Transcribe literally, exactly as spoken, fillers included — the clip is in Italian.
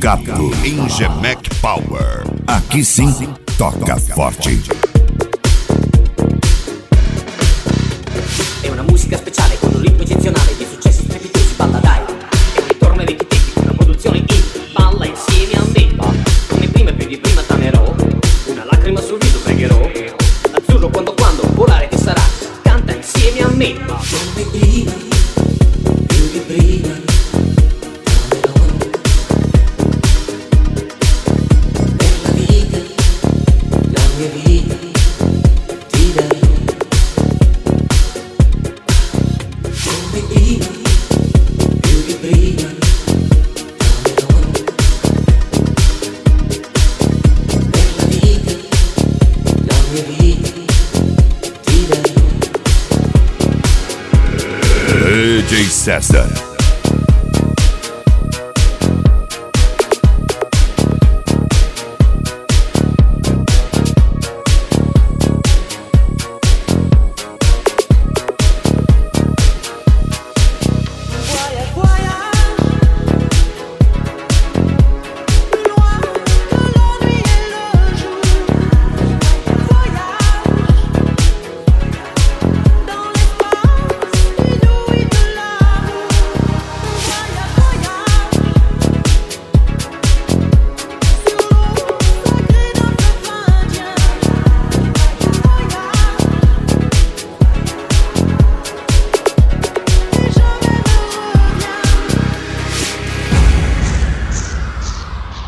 Ligado em Gemec Power. Aqui sim, toca forte. È una musica speciale con un ritmo eccezionale di successi strepitosi, balla dai. È un ritorno ai vecchi tempi, una produzione indie, balla insieme a me. Come prima e più di prima t'amerò, una lacrima sul viso pregherò. Azzurro quando quando volare ti sarà, canta insieme a me. Come prima, più di prima. D J César.